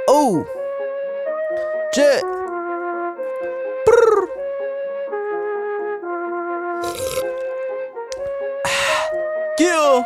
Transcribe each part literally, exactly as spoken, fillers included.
Ooh. Jet. Brrr. Gil.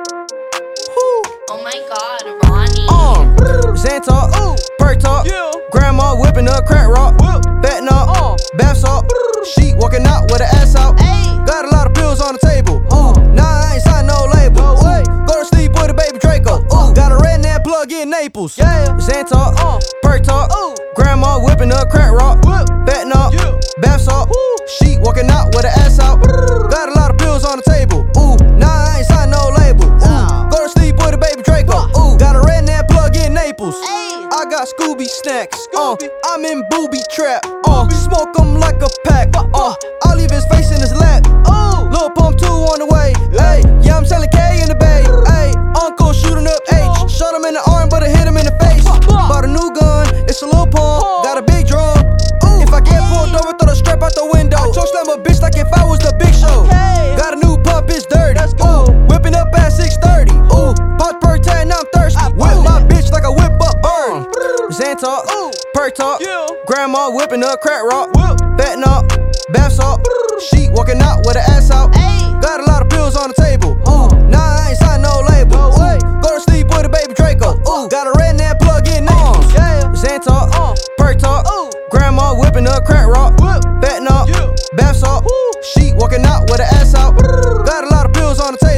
Oh my god, Ronnie. Um. Xantar. Ooh. Perk talk. Yeah. Grandma whipping up crack rock. Whip. Fat knock. Uh. Bath salt. She walking out with her ass out. Ayy. Got a lot of pills on the table. Ooh. Nah, I ain't signed no label. No way. Ooh. Go to sleep with a baby Draco. Ooh. Got a redneck plug in Naples. Yeah. Xantar. Uh. Perk talk. Ooh. Grandma whipping up crack rock. Whip. Fat knock. Yeah. Bath salt. Woo. She walking out with her ass out. Got a lot of pills on the table. Ooh. Nah, I ain't signed no label. Ooh. Nah. Go to sleep with a baby Draco. Ooh. Got a redneck plug in Naples. Ayy. I got Scooby snacks. Uh, Scooby. I'm in booby trap. Uh, smoke 'em like a pack. Uh, I'll leave his face in his lap. Ooh. Lil Pump two on the way. Hey, yeah, I'm selling K in the bay. Hey, Uncle shooting up H. Shot him in the arm, but I hit him in the face. Bought a new gun, it's a Lil Pump. Got a big drum. Ooh. If I get pulled over, throw the strap out the window. Choke slam a bitch like if I was the Big Show. Okay. Got a new pump, it's dirty. Let's go. Ooh. Whipping up at six thirty. Ooh. Pop per tag, now I'm thirsty. I Whip boom. my bitch like a whip up burn. Xantar. Ooh. Perk talk. Yeah. Grandma whipping up crack rock. Whip. Fat knock. Bath salt. She walking out with her ass out. Ayy. Got a lot of pills on the table. Ooh. Nah, I ain't signed no label. No way. Ooh. Go to sleep with a baby Draco. Ooh. Got a redneck plug in Naples. Yeah. Xantar. Uh. Perk talk. Ooh. Grandma whipping up crack rock. Whip. Fat knock. Yeah. Bath salt. Woo. She walking out with her ass out. Got a lot of pills on the table.